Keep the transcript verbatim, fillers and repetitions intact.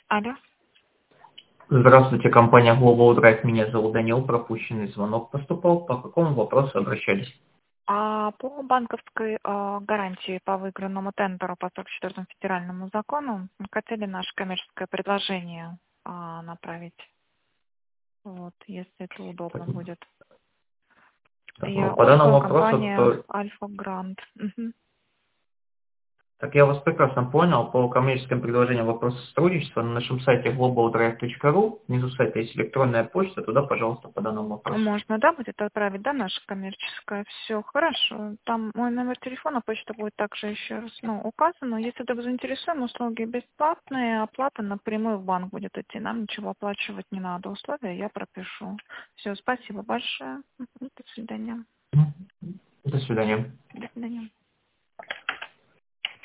Алло. Здравствуйте, компания Global Drive. Меня зовут Данил. Пропущенный звонок поступал. По какому вопросу обращались? А по банковской а, гарантии по выигранному тендеру по сорок четвёртому федеральному закону хотели наше коммерческое предложение а, направить. Вот, если это удобно будет. Так, Я ну, по данному Ольга, вопросу, компания то, Альфа Грант. Мгм. так я вас прекрасно понял. По коммерческим предложениям вопроса сотрудничества на нашем сайте глобал драйв точка ру, внизу сайта есть электронная почта, туда, пожалуйста, по данному вопросу. Можно, да, будет отправить, да, наше коммерческое? Все, хорошо. Там мой номер телефона, почта будет также еще раз, ну, указана. Если вдруг заинтересуем, услуги бесплатные, оплата напрямую в банк будет идти. Нам ничего оплачивать не надо. Условия я пропишу. Все, спасибо большое. Мгм. До свидания. Мгм. До свидания. До свидания.